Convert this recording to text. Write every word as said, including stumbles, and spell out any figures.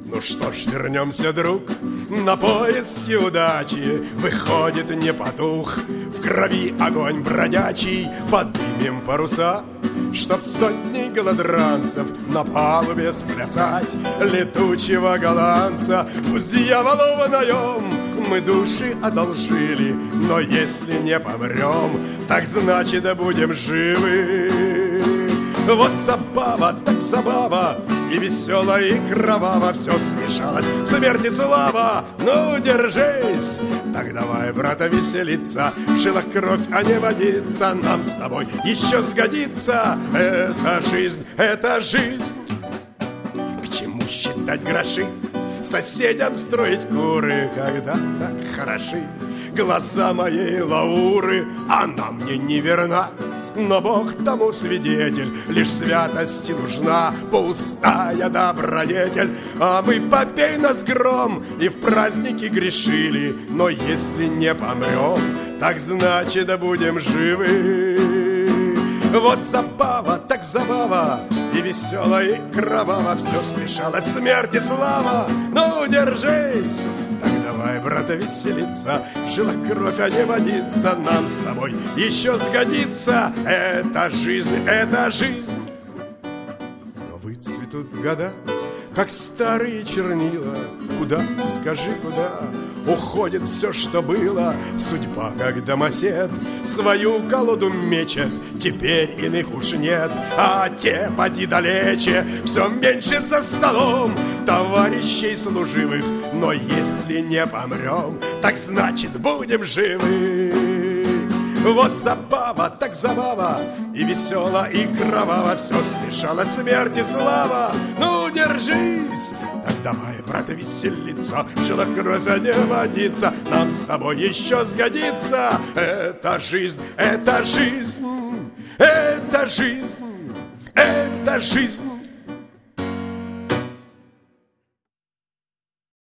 Ну что ж, вернемся, друг, на поиски удачи. Выходит, не потух в крови огонь бродячий. Поднимем паруса, чтоб сотни голодранцев на палубе сплясать летучего голландца. Пусть дьяволу в наем мы души одолжили, но если не помрем, так значит будем живы. Вот забава, так забава, и весело, и кроваво все смешалось, смерть и слава. Ну, держись, так давай, брата, веселиться. В жилах кровь, а не водиться. Нам с тобой еще сгодится. Это жизнь, это жизнь. К чему считать гроши, соседям строить куры, когда так хороши глаза моей Лауры? Она мне не верна, но Бог тому свидетель, лишь святости нужна пустая добродетель. А мы, побей нас гром, и в праздники грешили, но если не помрем, так значит будем живы. Вот забава, так забава, и весело, и кроваво все смешалось, смерть и слава. Ну, держись, так давай, брат, веселиться. В жилах кровь, а не водится. Нам с тобой еще сгодится. Это жизнь, это жизнь. Но выцветут года, как старые чернила. Куда, скажи, куда уходит все, что было? Судьба, как домосед, свою колоду мечет. Теперь иных уж нет, а те поди далече. Все меньше за столом товарищей служивых. Но если не помрем, так значит будем живы. Вот забава, так забава, и весело, и кроваво все смешалось, смерть и слава. Ну, держись, так давай, брат, веселиться. В жилах кровь, а не водится. Нам с тобой еще сгодится. Это жизнь, это жизнь, это жизнь, это жизнь.